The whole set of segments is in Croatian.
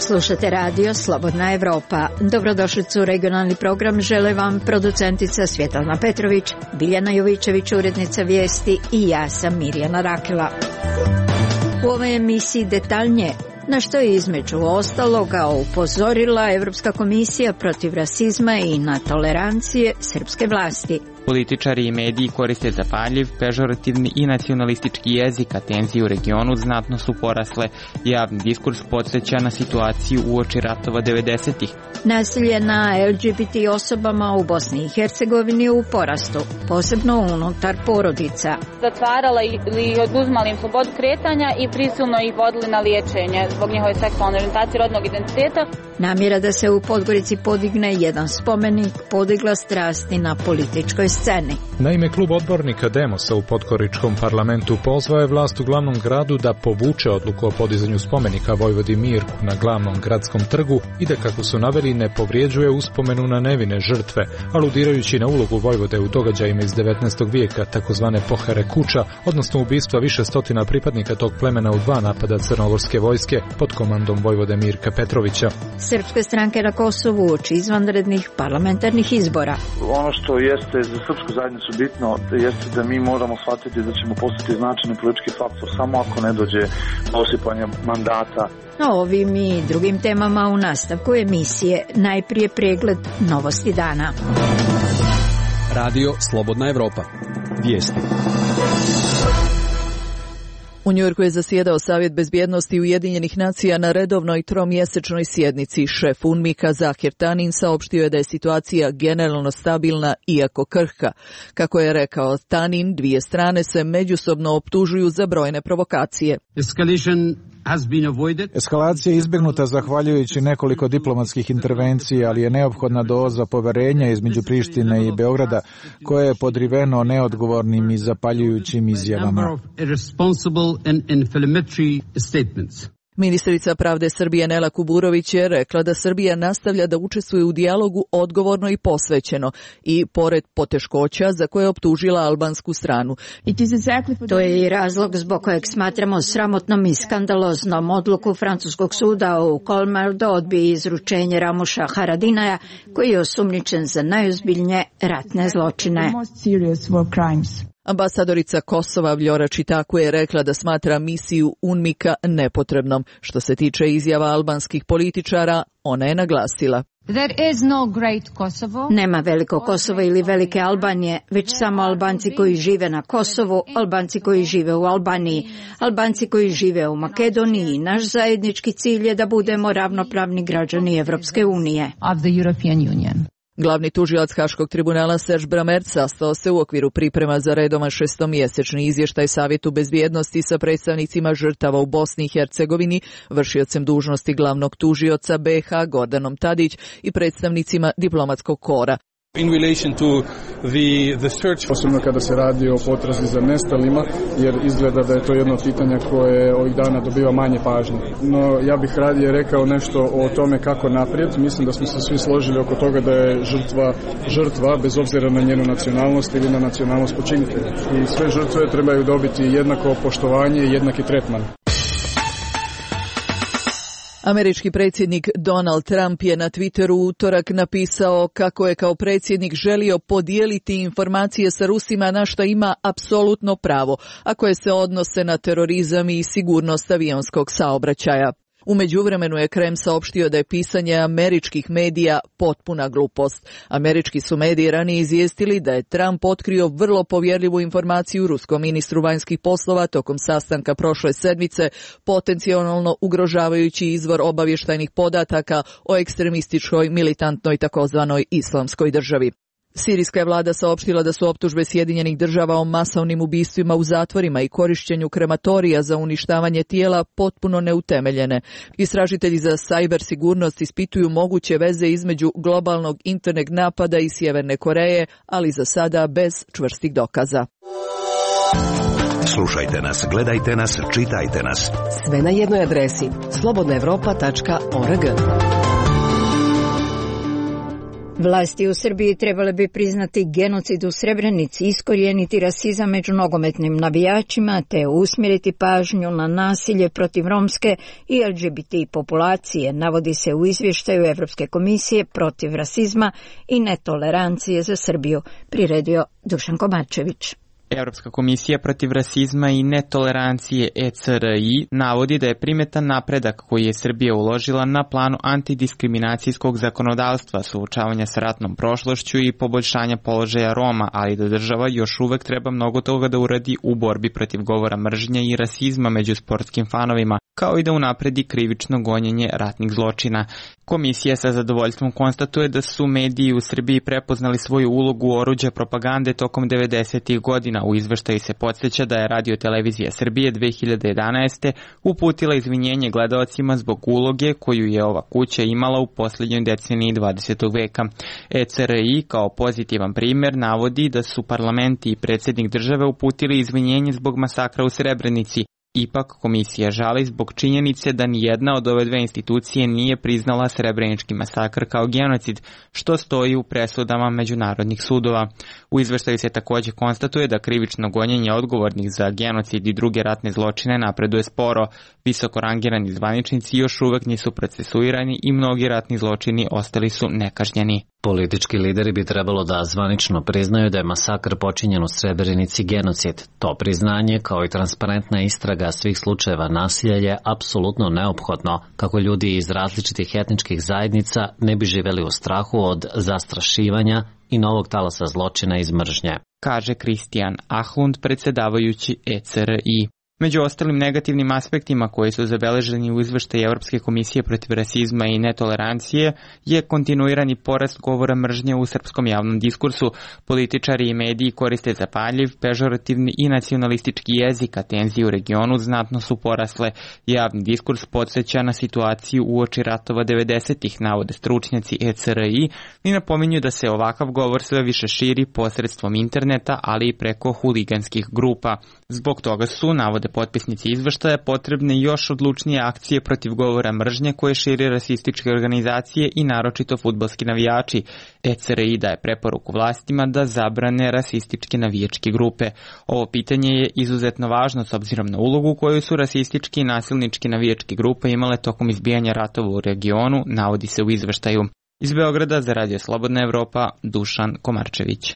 Slušate radio Slobodna Evropa. Dobrodošlicu u regionalni program žele vam producentica Svjetlana Petrović, Biljana Jovičević, urednica vijesti i ja sam Mirjana Rakela. U ovoj emisiji detaljnije na što je između ostaloga upozorila Europska komisija protiv rasizma i netolerancije srpske vlasti. Političari i mediji koriste zapaljiv, pežorativni i nacionalistički jezik, a tenzije u regionu znatno su porasle. Javni diskurs podsjeća na situaciju uoči ratova 90-ih. Nasilje na LGBT osobama u Bosni i Hercegovini u porastu, posebno unutar porodica. Zatvarala ili oduzmala im slobodu kretanja i prisilno ih vodili na liječenje zbog njihove seksualne orijentacije, rodnog identiteta. Namjera da se u Podgorici podigne jedan spomenik podigla strasti na političkoj sceni. Naime, klub odbornika Demosa u Podgoričkom parlamentu pozvao je vlast u glavnom gradu da povuče odluku o podizanju spomenika Vojvodi Mirku na glavnom gradskom trgu i da, kako su naveli, ne povrijeđuje uspomenu na nevine žrtve, aludirajući na ulogu Vojvode u događajima iz 19. vijeka, takozvane Pohere Kuča, odnosno ubistva više stotina pripadnika tog plemena u 2 napada crnogorske vojske pod komandom Vojvode Mirka Petrovića. Srpske stranke na Kosovu uoči izvanrednih parlamentarnih izbora. Ono što jeste za srpsku zajednicu bitno jeste da mi moramo shvatiti da ćemo postati značajni politički faktor samo ako ne dođe do osipanja mandata. O ovim i drugim temama u nastavku emisije. Najprije pregled novosti dana. Radio Slobodna Evropa. Vijesti. U Njujorku je zasjedao Savjet bezbjednosti Ujedinjenih nacija na redovnoj tromjesečnoj sjednici. Šef UNMIK-a Zahir Tanin saopštio je da je situacija generalno stabilna, iako krhka. Kako je rekao Tanin, dvije strane se međusobno optužuju za brojne provokacije. Eskalacija je izbjegnuta zahvaljujući nekoliko diplomatskih intervencija, ali je neophodna doza poverenja između Prištine i Beograda, koje je podriveno neodgovornim i zapaljujućim izjavama. Ministrica pravde Srbije Nela Kuburović je rekla da Srbija nastavlja da učestvuje u dijalogu odgovorno i posvećeno i pored poteškoća za koje je optužila albansku stranu. To je i razlog zbog kojeg smatramo sramotnom i skandaloznom odluku francuskog suda u Kolmar da odbije izručenje Ramuša Haradinaja, koji je osumnjičen za najozbiljnije ratne zločine. Ambasadorica Kosova Vljora Čitaku je rekla da smatra misiju UNMIK-a nepotrebnom. Što se tiče izjava albanskih političara, ona je naglasila: Nema veliko Kosovo ili velike Albanije, već samo Albanci koji žive na Kosovu, Albanci koji žive u Albaniji, Albanci koji žive u Makedoniji. Naš zajednički cilj je da budemo ravnopravni građani Evropske unije. Glavni tužilac Haškog tribunala Serge Bramert sastao se u okviru priprema za redovan šestomjesečni izvještaj Savjetu bezbjednosti sa predstavnicima žrtava u Bosni i Hercegovini, vršiocem dužnosti glavnog tužioca BiH Gordanom Tadić i predstavnicima diplomatskog kora. In relation to the search, posebno kada se radi o potrazi za nestalima, jer izgleda da je to jedno pitanje koje ovih dana dobiva manje pažnje. No, ja bih radije rekao nešto o tome kako naprijed. Mislim da smo se svi složili oko toga da je žrtva bez obzira na njenu nacionalnost ili na nacionalnost počinitelja. I sve žrtve trebaju dobiti jednako poštovanje i jednaki tretman. Američki predsjednik Donald Trump je na Twitteru u utorak napisao kako je kao predsjednik želio podijeliti informacije sa Rusima na što ima apsolutno pravo, a koje se odnose na terorizam i sigurnost avionskog saobraćaja. U međuvremenu je Kreml saopštio da je pisanje američkih medija potpuna glupost. Američki su mediji ranije izvijestili da je Trump otkrio vrlo povjerljivu informaciju ruskom ministru vanjskih poslova tokom sastanka prošle sedmice, potencijalno ugrožavajući izvor obavještajnih podataka o ekstremističkoj, militantnoj takozvanoj islamskoj državi. Sirijska je vlada saopštila da su optužbe Sjedinjenih Država o masovnim ubistvima u zatvorima i korišćenju krematorija za uništavanje tijela potpuno neutemeljene. Istražitelji za sajber sigurnost ispituju moguće veze između globalnog internet napada i Sjeverne Koreje, ali za sada bez čvrstih dokaza. Slušajte nas, gledajte nas, čitajte nas. Sve na jednoj adresi slobodnaevropa.org. Vlasti u Srbiji trebale bi priznati genocid u Srebrenici, iskorijeniti rasizam među nogometnim navijačima te usmjeriti pažnju na nasilje protiv romske i LGBT populacije, navodi se u izvještaju Evropske komisije protiv rasizma i netolerancije za Srbiju, priredio Dušan Komarčević. Evropska komisija protiv rasizma i netolerancije ECRI navodi da je primetan napredak koji je Srbija uložila na planu antidiskriminacijskog zakonodavstva, suočavanja s ratnom prošlošću i poboljšanja položaja Roma, ali da država još uvek treba mnogo toga da uradi u borbi protiv govora mržnje i rasizma među sportskim fanovima, kao i da unapredi krivično gonjenje ratnih zločina. Komisija sa zadovoljstvom konstatuje da su mediji u Srbiji prepoznali svoju ulogu oruđa propagande tokom 90. godina. U izveštaju se podsjeća da je Radio-televizija Srbije 2011. uputila izvinjenje gledaocima zbog uloge koju je ova kuća imala u posljednjoj deceniji 20. veka. ECRI kao pozitivan primjer navodi da su parlamenti i predsjednik države uputili izvinjenje zbog masakra u Srebrenici. Ipak komisija žali zbog činjenice da nijedna od ove dve institucije nije priznala Srebrenički masakr kao genocid, što stoji u presudama međunarodnih sudova. U izveštaju se također konstatuje da krivično gonjenje odgovornih za genocid i druge ratne zločine napreduje sporo. Visoko rangirani zvaničnici još uvek nisu procesuirani i mnogi ratni zločini ostali su nekažnjeni. Politički lideri bi trebalo da zvanično priznaju da je masakr počinjen u Srebrenici genocid. To priznanje, kao i transparentna istraga svih slučajeva nasilja, je apsolutno neophodno kako ljudi iz različitih etničkih zajednica ne bi živjeli u strahu od zastrašivanja i novog talasa zločina iz mržnje, kaže Kristijan Ahlund, predsjedavajući ECRI. Među ostalim negativnim aspektima koji su zabeleženi u izveštaju Evropske komisije protiv rasizma i netolerancije je kontinuirani porast govora mržnje u srpskom javnom diskursu. Političari i mediji koriste zapaljiv, pežorativni i nacionalistički jezik, a tenzije u regionu znatno su porasle. Javni diskurs podsjeća na situaciju uoči ratova 90-ih, navode stručnjaci ECRI, i napominju da se ovakav govor sve više širi posredstvom interneta, ali i preko huliganskih grupa. Zbog toga su, navode potpisnici izveštaja, potrebne još odlučnije akcije protiv govora mržnje koje širi rasističke organizacije i naročito fudbalski navijači. ECRI daje preporuku vlastima da zabrane rasističke navijačke grupe. Ovo pitanje je izuzetno važno s obzirom na ulogu koju su rasistički i nasilničke navijačke grupe imale tokom izbijanja ratova u regionu, navodi se u izveštaju. Iz Beograda za Radio Slobodna Evropa, Dušan Komarčević.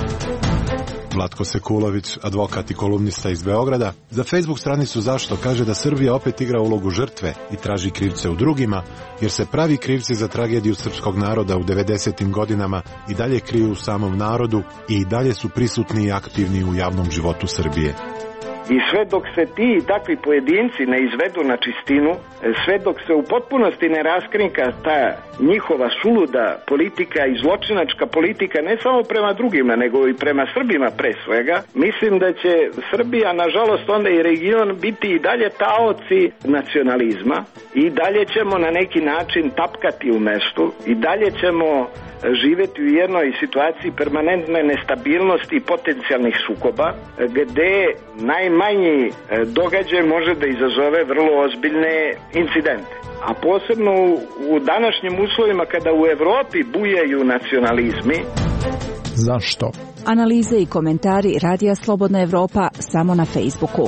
Vlatko Sekulović, advokat i kolumnista iz Beograda, za Facebook stranicu Zašto kaže da Srbija opet igra ulogu žrtve i traži krivce u drugima, jer se pravi krivci za tragediju srpskog naroda u 90. godinama i dalje kriju u samom narodu i dalje su prisutni i aktivni u javnom životu Srbije. I sve dok se ti i takvi pojedinci ne izvedu na čistinu, sve dok se u potpunosti ne raskrinka ta njihova suluda politika i zločinačka politika, ne samo prema drugima, nego i prema Srbima pre svega, mislim da će Srbija, nažalost, onda i region biti i dalje taoci nacionalizma i dalje ćemo na neki način tapkati u mestu i dalje ćemo živjeti u jednoj situaciji permanentne nestabilnosti i potencijalnih sukoba, gde najmanji događaj može da izazove vrlo ozbiljne incidente. A posebno u današnjim uslovima kada u Evropi bujaju nacionalizmi. Zašto? Analize i komentari Radija Slobodna Evropa samo na Facebooku.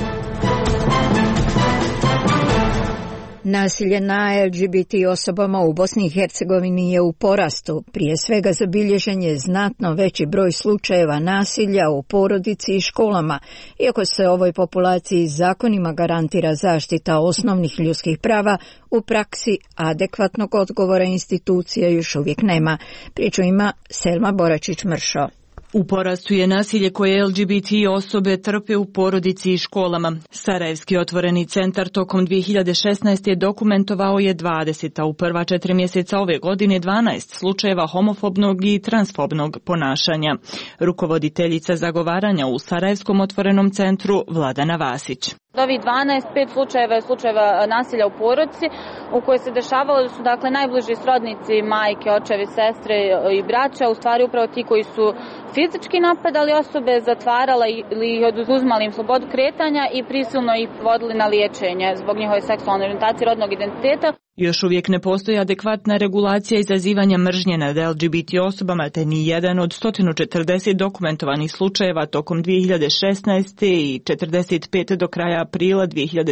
Nasilje na LGBT osobama u Bosni i Hercegovini je u porastu. Prije svega zabilježen je znatno veći broj slučajeva nasilja u porodici i školama. Iako se ovoj populaciji zakonima garantira zaštita osnovnih ljudskih prava, u praksi adekvatnog odgovora institucija još uvijek nema. Priču ima Selma Boračić-Mršo. U porastu je nasilje koje LGBT osobe trpe u porodici i školama. Sarajevski otvoreni centar tokom 2016. je dokumentovao je 20, a u prva 4 mjeseca ove godine 12 slučajeva homofobnog i transfobnog ponašanja. Rukovoditeljica zagovaranja u Sarajevskom otvorenom centru Vladana Vasić. Od ovih 5 slučajeva je slučajeva nasilja u porodici u kojoj se dešavalo da su najbliži srodnici, majke, očevi, sestre i braća, u stvari upravo ti koji su fizički napadali osobe, zatvarala ili oduzimali im slobodu kretanja i prisilno ih vodili na liječenje zbog njihove seksualne orijentacije, rodnog identiteta. Još uvijek ne postoji adekvatna regulacija izazivanja mržnje nad LGBT osobama, te ni jedan od 140 dokumentovanih slučajeva tokom 2016. i 45 do kraja aprila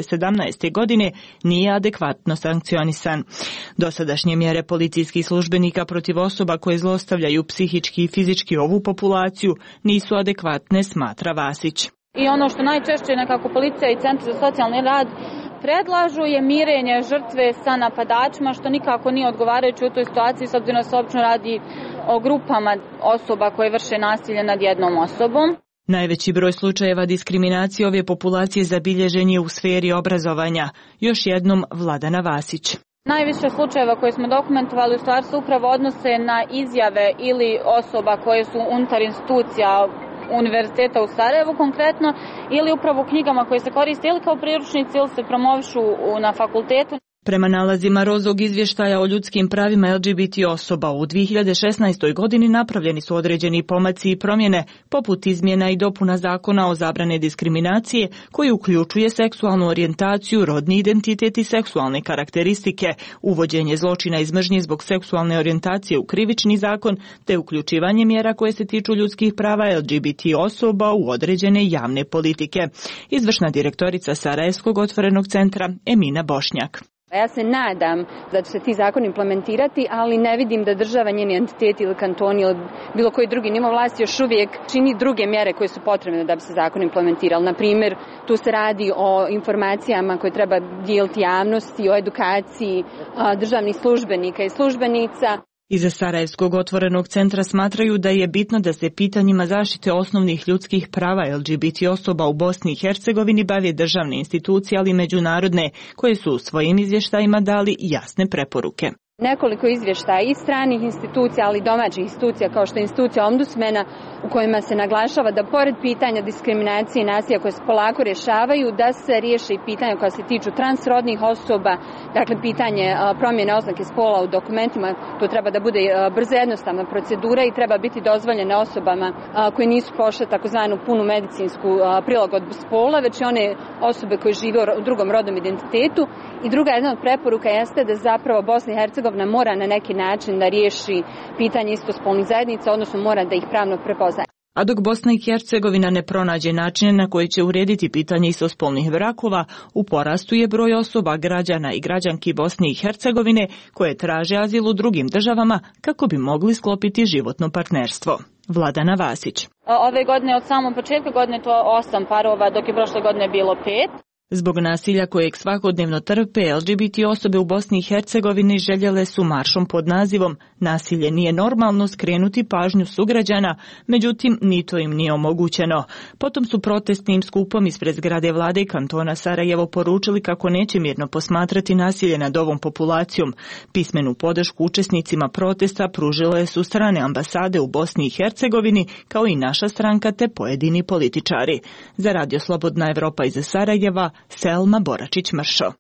2017. godine nije adekvatno sankcionisan. Dosadašnje mjere policijskih službenika protiv osoba koje zlostavljaju psihički i fizički ovu populaciju nisu adekvatne, smatra Vasić. I ono što najčešće nekako policija i centar za socijalni rad predlažu je mirenje žrtve sa napadačima, što nikako nije odgovarajuće u toj situaciji, s obzirom da se obično radi o grupama osoba koje vrše nasilje nad jednom osobom. Najveći broj slučajeva diskriminacije ove populacije zabilježen je u sferi obrazovanja. Još jednom Vladana Vasić. Najviše slučajeva koje smo dokumentovali u stvari se upravo odnose na izjave ili osoba koje su unutar institucija Univerziteta u Sarajevu konkretno, ili upravo u knjigama koje se koriste ili kao priručnici ili se promovišu na fakultetu. Prema nalazima Rozog izvještaja o ljudskim pravima LGBT osoba u 2016. godini napravljeni su određeni pomaci i promjene, poput izmjena i dopuna zakona o zabrane diskriminacije, koji uključuje seksualnu orijentaciju, rodni identitet i seksualne karakteristike, uvođenje zločina iz mržnje zbog seksualne orijentacije u krivični zakon, te uključivanje mjera koje se tiču ljudskih prava LGBT osoba u određene javne politike. Izvršna direktorica Sarajevskog otvorenog centra Emina Bošnjak. Ja se nadam da će se ti zakoni implementirati, ali ne vidim da država, njeni entiteti ili kantoni ili bilo koji drugi nivo vlasti još uvijek čini druge mjere koje su potrebne da bi se zakon implementirali. Na primjer, tu se radi o informacijama koje treba dijeliti javnosti, o edukaciji državnih službenika i službenica. Iza Sarajevskog otvorenog centra smatraju da je bitno da se pitanjima zaštite osnovnih ljudskih prava LGBT osoba u Bosni i Hercegovini bave državne institucije, ali i međunarodne, koje su u svojim izvještajima dali jasne preporuke. Nekoliko izvještaja i stranih institucija, ali i domaćih institucija kao što je institucija ombudsmena, u kojima se naglašava da pored pitanja diskriminacije i nasilja koje se polako rješavaju, da se riješe i pitanja koja se tiču transrodnih osoba, dakle pitanje promjene oznake spola u dokumentima, to treba da bude brza jednostavna procedura i treba biti dozvoljene osobama koje nisu prošle takozvanu punu medicinsku prilagodbu spola, već i one osobe koje žive u drugom rodnom identitetu. I druga jedna od preporuka jeste da zapravo Bosna i Hercegovina mora na neki način da riješi pitanje istospolnih zajednica, odnosno mora da ih pravno prepoznaje. A dok Bosna i Hercegovina ne pronađe načine na koji će urediti pitanje istospolnih brakova, u porastu je broj osoba, građana i građanki Bosne i Hercegovine koje traže azil u drugim državama kako bi mogli sklopiti životno partnerstvo. Vladana Vasić. Ove godine od samog početka godine to 8 parova, dok je prošle godine bilo 5. Zbog nasilja kojeg svakodnevno trpe LGBT osobe u Bosni i Hercegovini željele su maršom pod nazivom "Nasilje nije normalno" skrenuti pažnju sugrađana, međutim ni to im nije omogućeno. Potom su protestnim skupom ispred zgrade vlade kantona Sarajevo poručili kako neće mirno posmatrati nasilje nad ovom populacijom. Pismenu podršku učesnicima protesta pružile su strane ambasade u Bosni i Hercegovini, kao i naša stranka te pojedini političari. Za Radio Slobodna Evropa iz Sarajeva, Selma Boračić-Mršo.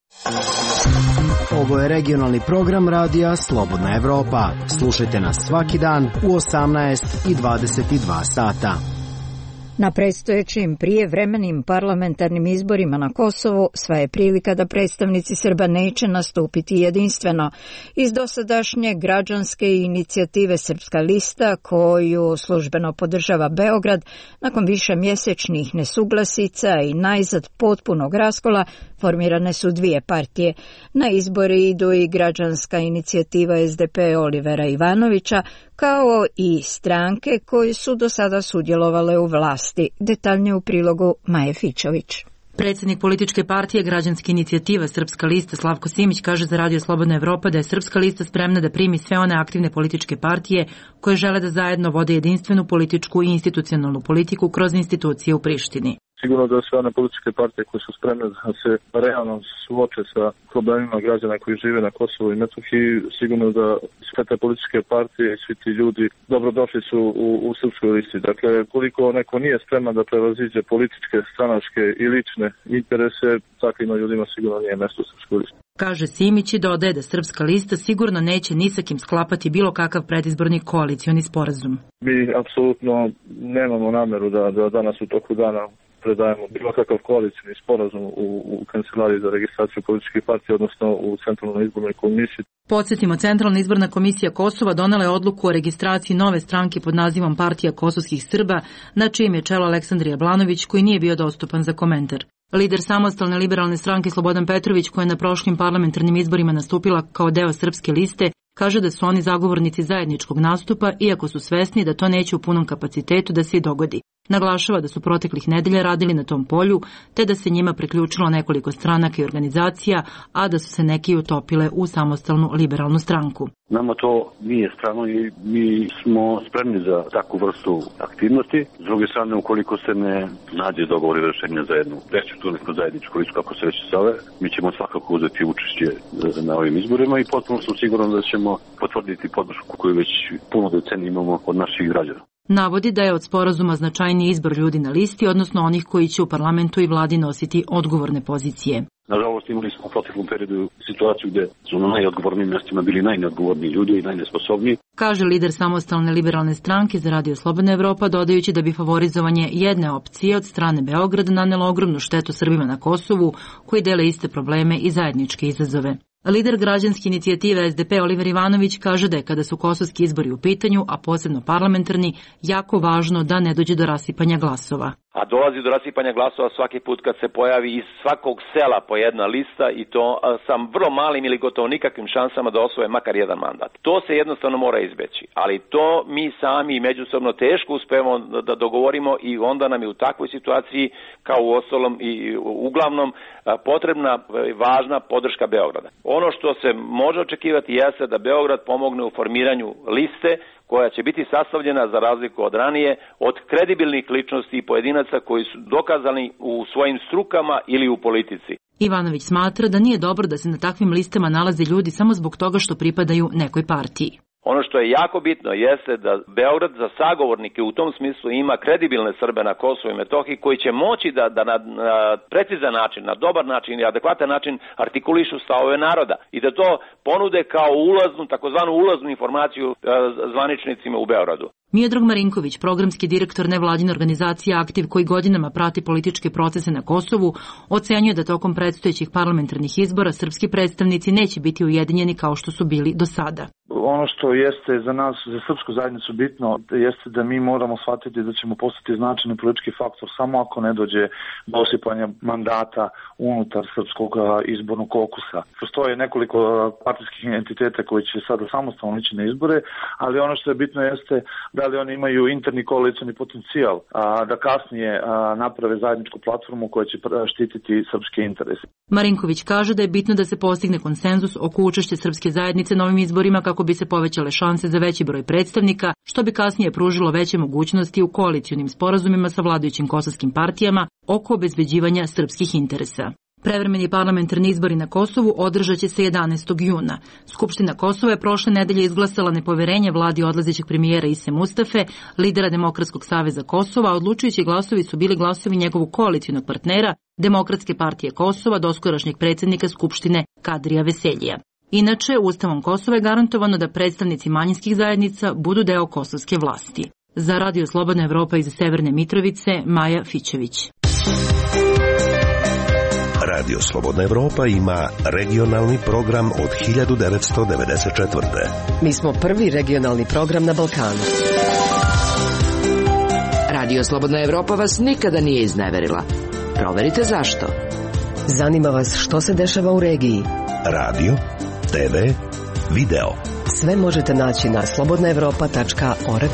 Ovo je regionalni program radija Slobodna Evropa. Slušajte nas svaki dan u 18 i 22 sata. Na predstojećim prijevremenim parlamentarnim izborima na Kosovu sva je prilika da predstavnici Srba neće nastupiti jedinstveno. Iz dosadašnje građanske inicijative Srpska lista, koju službeno podržava Beograd, nakon višemjesečnih nesuglasica i najzad potpunog raskola, formirane su dvije partije. Na izbori idu i građanska inicijativa SDP Olivera Ivanovića, kao i stranke koje su do sada sudjelovale u vlasti. Detaljnije u prilogu Maje Fićović. Predsjednik političke partije Građanske inicijative Srpska lista Slavko Simić kaže za Radio Slobodna Evropa da je Srpska lista spremna da primi sve one aktivne političke partije koje žele da zajedno vode jedinstvenu političku i institucionalnu politiku kroz institucije u Prištini. Sigurno da sve one političke partije koje su spremne da se realno suoče sa problemima građana koji žive na Kosovu i Metohiji, sigurno da sve te političke partije i svi ti ljudi dobrodošli su u Srpskoj listi. Dakle, koliko neko nije spreman da prevaziđe političke, stranačke i lične interese, takvim ljudima sigurno nije mjesto u Srpskoj listi. Kaže Simić i dodaje da Srpska lista sigurno neće ni sa kim sklapati bilo kakav predizborni koalicioni sporazum. Mi apsolutno nemamo nameru da danas u toku dana predajemo bilo kakav koalicijni sporazum u Kancelariji za registraciju političkih partija, odnosno u Centralnoj izbornoj komisiji. Podsjetimo, Centralna izborna komisija Kosova donela je odluku o registraciji nove stranke pod nazivom Partija kosovskih Srba, na čijem je čelo Aleksandar Jablanović, koji nije bio dostupan za komentar. Lider samostalne liberalne stranke Slobodan Petrović, koja je na prošlim parlamentarnim izborima nastupila kao deo Srpske liste, kaže da su oni zagovornici zajedničkog nastupa, iako su svesni da to neće u punom kapacitetu da se i dogodi. Naglašava da su proteklih nedelja radili na tom polju, te da se njima priključilo nekoliko stranaka i organizacija, a da su se neki utopile u samostalnu liberalnu stranku. Nama to nije strano i mi smo spremni za takvu vrstu aktivnosti. S druge strane, ukoliko se ne nađe dogovor i rešenja za jednu neku zajedničku listu, kako se već zove, mi ćemo svakako uzeti učešće na ovim izborima i potpuno sam siguran da ćemo potvrditi podršku koju već puno decenija imamo od naših građana. Navodi da je od sporazuma značajniji izbor ljudi na listi, odnosno onih koji će u parlamentu i vladi nositi odgovorne pozicije. Nažalost, imali smo u proteklom periodu situaciju gde su na najodgovornijim mjestima bili najneodgovorniji ljudi i najnesposobniji. Kaže lider samostalne liberalne stranke za Radio Slobodna Evropa, dodajući da bi favorizovanje jedne opcije od strane Beograda nanelo ogromnu štetu Srbima na Kosovu, koji dele iste probleme i zajedničke izazove. Lider građanske inicijative SDP Oliver Ivanović kaže da je kada su kosovski izbori u pitanju, a posebno parlamentarni, jako važno da ne dođe do rasipanja glasova. A dolazi do rasipanja glasova svaki put kad se pojavi iz svakog sela po jedna lista i to sa vrlo malim ili gotovo nikakvim šansama da osvoje makar jedan mandat. To se jednostavno mora izbeći, ali to mi sami međusobno teško uspemo da dogovorimo i onda nam je u takvoj situaciji, kao u ostalom i uglavnom, potrebna važna podrška Beograda. Ono što se može očekivati jeste da Beograd pomogne u formiranju liste koja će biti sastavljena, za razliku od ranije, od kredibilnih ličnosti i pojedinaca koji su dokazani u svojim strukama ili u politici. Ivanović smatra da nije dobro da se na takvim listama nalaze ljudi samo zbog toga što pripadaju nekoj partiji. Ono što je jako bitno jeste da Beograd za sagovornike u tom smislu ima kredibilne Srbe na Kosovu i Metohiji koji će moći da na precizan način, na dobar način i adekvatan način artikulišu stavove naroda i da to ponude kao ulaznu, takozvanu ulaznu informaciju zvaničnicima u Beogradu. Miodrag Marinković, programski direktor nevladine organizacije Aktiv, koji godinama prati političke procese na Kosovu, ocenjuje da tokom predstojećih parlamentarnih izbora srpski predstavnici neće biti ujedinjeni kao što su bili do sada. Ono što jeste za nas, za srpsku zajednicu bitno, jeste da mi moramo shvatiti da ćemo postati značajni politički faktor samo ako ne dođe do osipanja mandata unutar srpskog izbornog kokusa. Postoje nekoliko partijskih entiteta koji će sada samostalno ići na izbore, ali ono što je bitno jeste da li oni imaju interni koalicioni potencijal, da kasnije naprave zajedničku platformu koja će štititi srpske interese. Marinković kaže da je bitno da se postigne konsenzus oko učešća srpske zajednice na ovim izborima kako bi se povećale šanse za veći broj predstavnika, što bi kasnije pružilo veće mogućnosti u koalicionim sporazumima sa vladajućim kosovskim partijama oko obezbeđivanja srpskih interesa. Prevremeni parlamentarni izbori na Kosovu održat će se 11. juna. Skupština Kosova je prošle nedelje izglasala nepoverenje vladi odlazećeg premijera Ise Mustafe, lidera Demokratskog saveza Kosova, a odlučujući glasovi su bili glasovi njegovog koalicionog partnera, Demokratske partije Kosova, doskorašnjeg predsjednika Skupštine Kadrija Veseljija. Inače, Ustavom Kosova je garantovano da predstavnici manjinskih zajednica budu deo kosovske vlasti. Za Radio Slobodna Evropa iz Severne Mitrovice, Maja Fićević. Radio Slobodna Evropa ima regionalni program od 1994. Mi smo prvi regionalni program na Balkanu. Radio Slobodna Evropa vas nikada nije izneverila. Proverite zašto. Zanima vas što se dešava u regiji. Radio, TV, video. Sve možete naći na slobodnaevropa.org.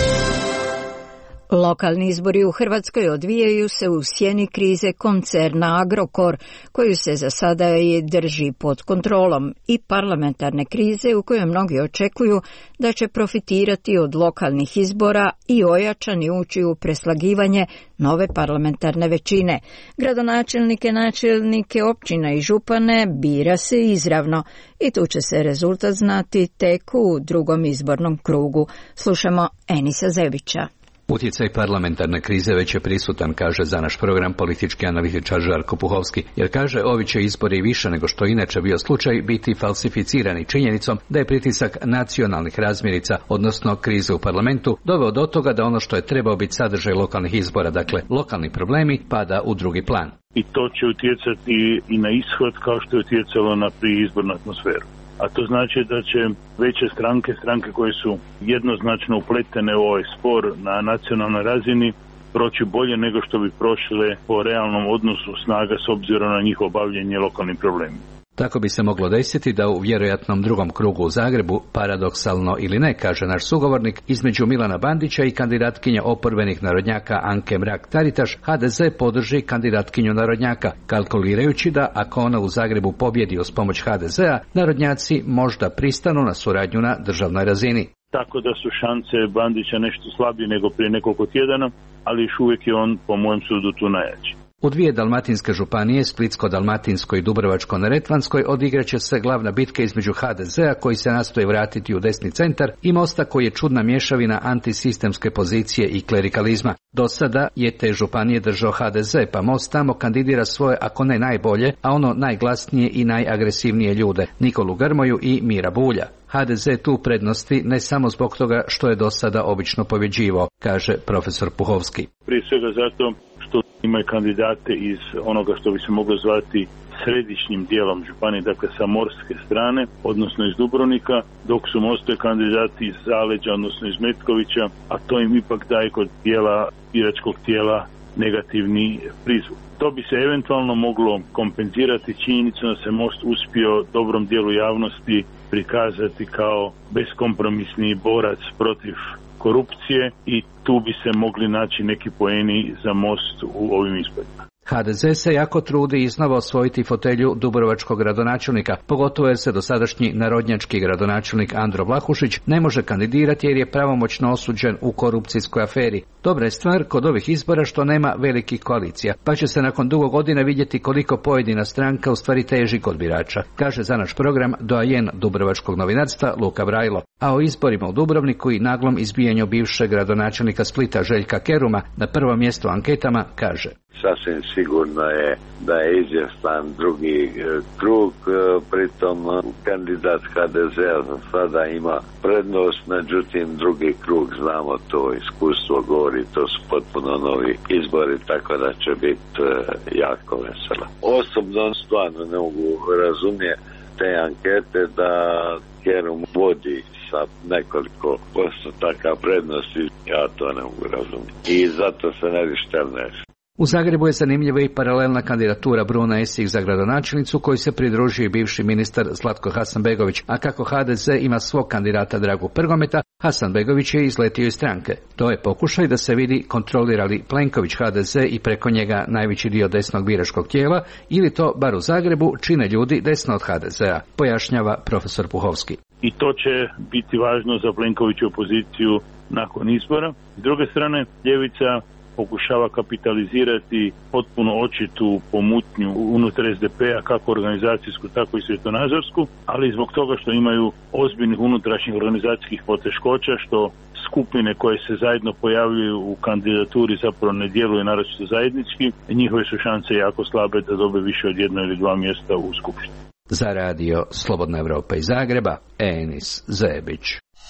Lokalni izbori u Hrvatskoj odvijaju se u sjeni krize koncerna Agrokor, koju se za sada i drži pod kontrolom, i parlamentarne krize u kojoj mnogi očekuju da će profitirati od lokalnih izbora i ojačani ući u preslagivanje nove parlamentarne većine. Gradonačelnike, načelnike općina i župane bira se izravno i tu će se rezultat znati tek u drugom izbornom krugu. Slušamo Enisa Zebića. Utjecaj parlamentarne krize već je prisutan, kaže za naš program politički analitičar Žarko Puhovski, jer kaže ovi će izbori više nego što inače bio slučaj biti falsificirani činjenicom da je pritisak nacionalnih razmirica, odnosno krize u parlamentu, doveo do toga da ono što je trebao biti sadržaj lokalnih izbora, dakle lokalni problemi, pada u drugi plan. I to će utjecati i na ishod kao što je utjecalo na priizbornu atmosferu. A to znači da će veće stranke koje su jednoznačno upletene u ovaj spor na nacionalnoj razini proći bolje nego što bi prošle po realnom odnosu snaga s obzirom na njihovo bavljenje lokalnim problemima. Tako bi se moglo desiti da u vjerojatnom drugom krugu u Zagrebu, paradoksalno ili ne, kaže naš sugovornik, između Milana Bandića i kandidatkinja oporbenih narodnjaka Anke Mrak-Taritaš, HDZ podrži kandidatkinju narodnjaka, kalkulirajući da ako ona u Zagrebu pobjedi uz pomoć HDZ-a, narodnjaci možda pristanu na suradnju na državnoj razini. Tako da su šanse Bandića nešto slabije nego prije nekoliko tjedana, ali još uvijek je on, po mojem sudu, tu najjači. U dvije dalmatinske županije, Splitsko-dalmatinskoj i Dubrovačko-neretvanskoj, odigraće se glavna bitka između HDZ-a koji se nastoji vratiti u desni centar i Mosta koji je čudna mješavina antisistemske pozicije i klerikalizma. Do sada je te županije držao HDZ, pa Most tamo kandidira svoje, ako ne najbolje, a ono najglasnije i najagresivnije ljude, Nikolu Grmoju i Mira Bulja. HDZ tu prednosti ne samo zbog toga što je do sada obično pobjeđivao, kaže profesor Puhovski. Prije svega zato što imaju kandidate iz onoga što bi se moglo zvati središnjim dijelom županije, dakle sa morske strane, odnosno iz Dubrovnika, dok su Mostovi kandidati iz Zaleđa, odnosno iz Metkovića, a to im ipak daje kod dijela biračkog tijela negativni prizvuk. To bi se eventualno moglo kompenzirati činjenicom da se Most uspio dobrom dijelu javnosti prikazati kao beskompromisni borac protiv korupcije i tu bi se mogli naći neki poeni za Most u ovim izborima. HDZ se jako trudi iznova osvojiti fotelju dubrovačkog gradonačelnika, pogotovo jer se dosadašnji narodnjački gradonačelnik Andro Vlahušić ne može kandidirati jer je pravomoćno osuđen u korupcijskoj aferi. Dobra je stvar kod ovih izbora što nema velikih koalicija, pa će se nakon dugo godina vidjeti koliko pojedina stranka u stvari teži kod birača, kaže za naš program doajen dubrovačkog novinarstva Luka Brajlo. A o izborima u Dubrovniku i naglom izbijanju bivšeg gradonačelnika Splita Željka Keruma na prvo mjesto u anketama kaže: Sasvim sigurno je da je izvjestan drugi krug, pritom kandidat HDZ-a za sada ima prednost, međutim drugi krug, znamo to, iskustvo govori, to su potpuno novi izbori, tako da će biti jako veselo. Osobno stvarno ne mogu razumjeti te ankete da Kerum vodi sa nekoliko postotaka prednosti, ja to ne mogu razumjeti. I zato se ne vištevne. U Zagrebu je zanimljiva i paralelna kandidatura Bruna Esih za gradonačelnicu koji se pridružio i bivši ministar Zlatko Hasanbegović, a kako HDZ ima svog kandidata Dragu Prgometa, Hasanbegović je izletio iz stranke. To je pokušaj da se vidi kontrolira li Plenković HDZ i preko njega najveći dio desnog biračkog tijela ili to, bar u Zagrebu, čine ljudi desno od HDZ-a, pojašnjava profesor Puhovski. I to će biti važno za Plenkoviću opoziciju nakon izbora. S druge strane, ljevica pokušava kapitalizirati potpuno očitu pomutnju unutar SDP-a, kako organizacijsku, tako i svjetonazorsku, ali zbog toga što imaju ozbiljnih unutrašnjih organizacijskih poteškoća, što skupine koje se zajedno pojavljuju u kandidaturi zapravo ne djeluju naročito zajednički, njihove su šanse jako slabe da dobe više od 1 ili 2 mjesta u skupštini. Za radio Slobodna Evropa iz Zagreba, Enis Zebić.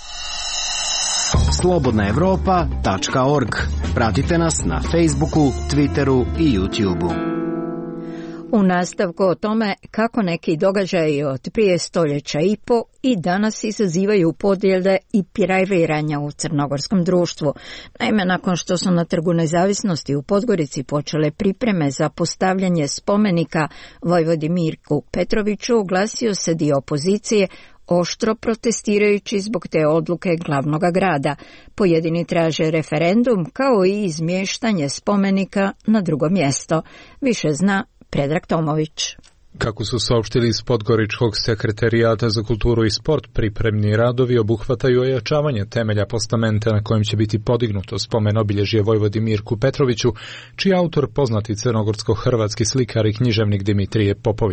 slobodnaevropa.org. Pratite nas na Facebooku, Twitteru i YouTubeu. U nastavku o tome kako neki događaji od prije stoljeća i po i danas izazivaju podjele i pirajviranja u crnogorskom društvu. Naime, nakon što su na Trgu Nezavisnosti u Podgorici počele pripreme za postavljanje spomenika vojvodi Mirku Petroviću, oglasio se dio opozicije, oštro protestirajući zbog te odluke glavnog grada. Pojedini traže referendum kao i izmještanje spomenika na drugo mjesto. Više zna Predrag Tomović. Kako su saopštili iz Podgoričkog sekretarijata za kulturu i sport, pripremni radovi obuhvataju ojačavanje temelja postamenta na kojem će biti podignuto spomen obilježje vojvodi Mirku Petroviću, čiji autor poznati crnogorsko-hrvatski slikar i književnik Dimitrije Popović.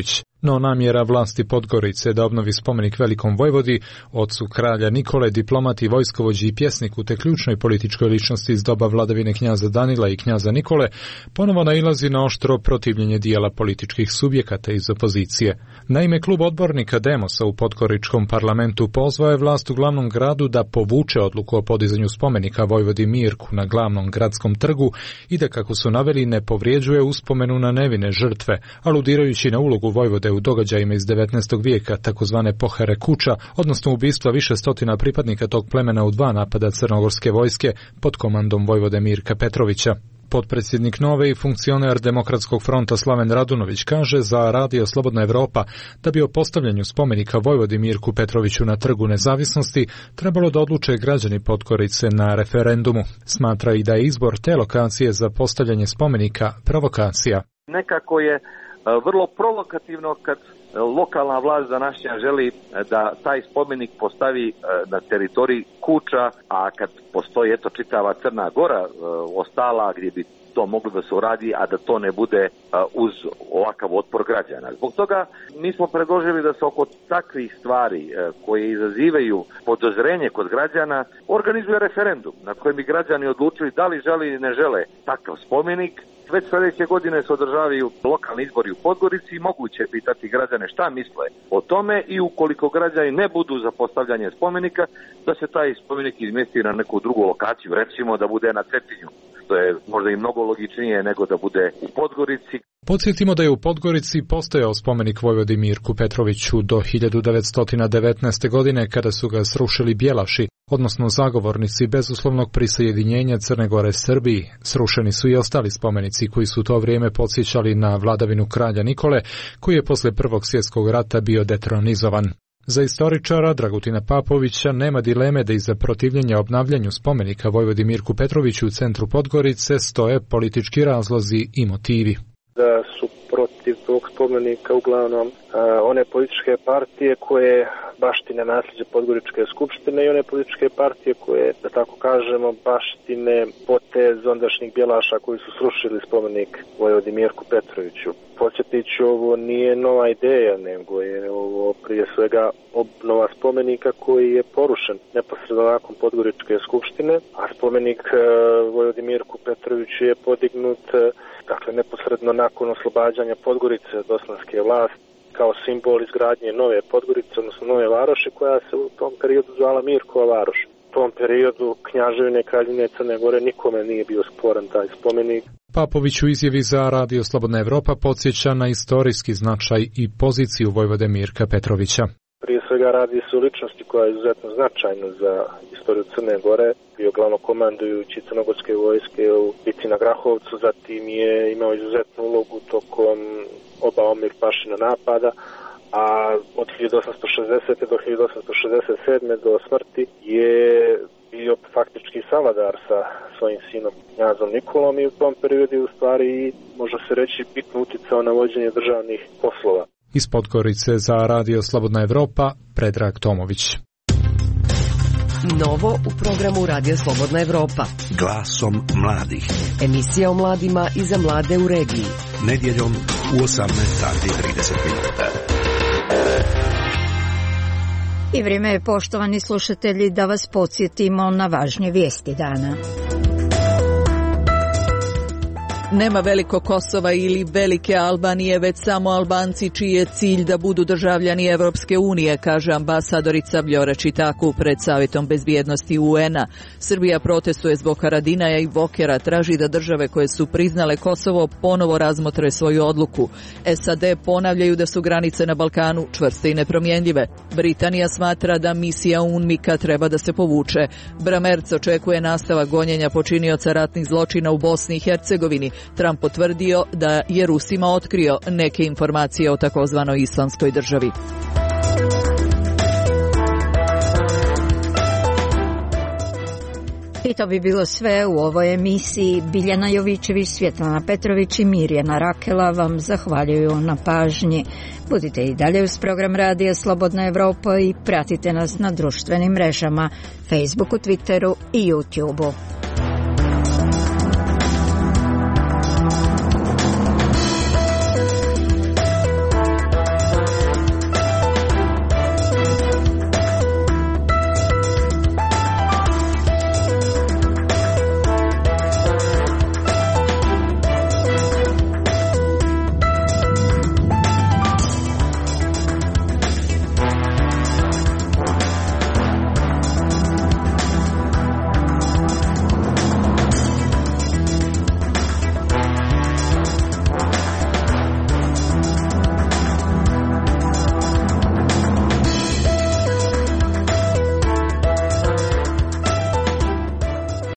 No namjera vlasti Podgorice da obnovi spomenik velikom vojvodi, ocu kralja Nikole, diplomati, vojskovođi i pjesniku te ključnoj političkoj ličnosti iz doba vladavine knjaza Danila i knjaza Nikole, ponovo nailazi na oštro protivljenje dijela političkih subjekata iz opozicije. Naime, klub odbornika Demosa u Podgoričkom parlamentu pozvao je vlast u glavnom gradu da povuče odluku o podizanju spomenika vojvodi Mirku na glavnom gradskom trgu i da, kako su naveli, ne povrijeđuje uspomenu na nevine žrtve, aludirajući na ulogu vojvode u događajima iz 19. vijeka, takozvane pohere kuća, odnosno ubistva više stotina pripadnika tog plemena u 2 napada crnogorske vojske pod komandom vojvode Mirka Petrovića. Potpredsjednik Nove i funkcioner Demokratskog fronta Slaven Radunović kaže za Radio Slobodna Evropa da bi o postavljanju spomenika vojvodi Mirku Petroviću na Trgu nezavisnosti trebalo da odluče građani Podgorice na referendumu. Smatra i da je izbor te lokacije za postavljanje spomenika provokacija. Nekako je vrlo provokativno kad lokalna vlast današnja želi da taj spomenik postavi na teritoriji Kuča, a kad postoji čitava Crna Gora ostala gdje bi to moglo da se uradi, a da to ne bude uz ovakav otpor građana. Zbog toga mi smo predložili da se oko takvih stvari koje izazivaju podozrenje kod građana organizuje referendum na kojem bi građani odlučili da li žele ili ne žele takav spomenik. Već sljedeće godine se održavaju lokalni izbori u Podgorici i moguće je pitati građane šta misle o tome i ukoliko građani ne budu za postavljanje spomenika, da se taj spomenik izmjesti na neku drugu lokaciju, recimo da bude na Cetinju. To je možda i mnogo logičnije nego da bude u Podgorici. Podsjetimo da je u Podgorici postojao spomenik vojvodi Mirku Petroviću do 1919. godine kada su ga srušili Bjelaši, odnosno zagovornici bezuslovnog prisajedinjenja Crne Gore Srbiji. Srušeni su i ostali spomenici koji su u to vrijeme podsjećali na vladavinu kralja Nikole, koji je posle Prvog svjetskog rata bio detronizovan. Za istoričara Dragutina Papovića nema dileme da iza protivljenja obnavljanju spomenika vojvodi Mirku Petroviću u centru Podgorice stoje politički razlozi i motivi. Da su protiv tog spomenika uglavnom one političke partije koje baštine nasljeđe Podgoričke skupštine i one političke partije koje, da tako kažemo, baštine potez ondašnjih Bjelaša koji su srušili spomenik vojvodi Mirku Petroviću. Podsjetit ću, ovo nije nova ideja, nego je ovo prije svega obnova spomenika koji je porušen neposredno nakon Podgoričke skupštine, a spomenik vojvodi Mirku Petroviću je podignut neposredno nakon oslobađanja Podgorice od osmanske vlasti kao simbol izgradnje nove Podgorice, odnosno nove varoši koja se u tom periodu zvala Mirkova varoš. U tom periodu Kneževine Kraljevine Crne Gore nikome nije bio sporan taj spomenik. Papović u izjavi za Radio Slobodna Evropa podsjeća na istorijski značaj i poziciju vojvode Mirka Petrovića. Prije svega radi se o ličnosti koja je izuzetno značajna za istoriju Crne Gore, bio glavnokomandujući crnogorske vojske u bitci na Grahovcu, zatim je imao izuzetnu ulogu tokom oba Omirpašina napada, a od 1860. do 1867. do smrti je bio faktički savladar sa svojim sinom knjazom Nikolom i u tom periodu u stvari može se reći bitno uticao na vođenje državnih poslova. Iz Podgorice za Radio Slobodna Evropa, Predrag Tomović. Novo u programu Radio Slobodna Evropa. Glasom mladih. Emisija o mladima i za mlade u regiji. Nedjeljom u 18:30. I vrijeme je, poštovani slušatelji, da vas podsjetimo na važnje vijesti dana. Nema velikog Kosova ili velike Albanije, već samo Albanci čiji je cilj da budu državljani Evropske unije, kaže ambasadorica Vljora Čitaku pred Savjetom bezbjednosti UN-a. Srbija protestuje zbog Haradinaja i Bokera, traži da države koje su priznale Kosovo ponovo razmotre svoju odluku. SAD ponavljaju da su granice na Balkanu čvrste i nepromjenljive. Britanija smatra da misija UNMIK-a treba da se povuče. Bramerc očekuje nastavak gonjenja počinioca ratnih zločina u Bosni i Hercegovini. Trump potvrdio da je Rusima otkrio neke informacije o takozvanoj islamskoj državi. I to bi bilo sve u ovoj emisiji. Biljana Jovićević, Svjetlana Petrović i Mirjana Rakela vam zahvaljuju na pažnji. Budite i dalje uz program Radija Slobodna Evropa i pratite nas na društvenim mrežama, Facebooku, Twitteru i YouTubeu.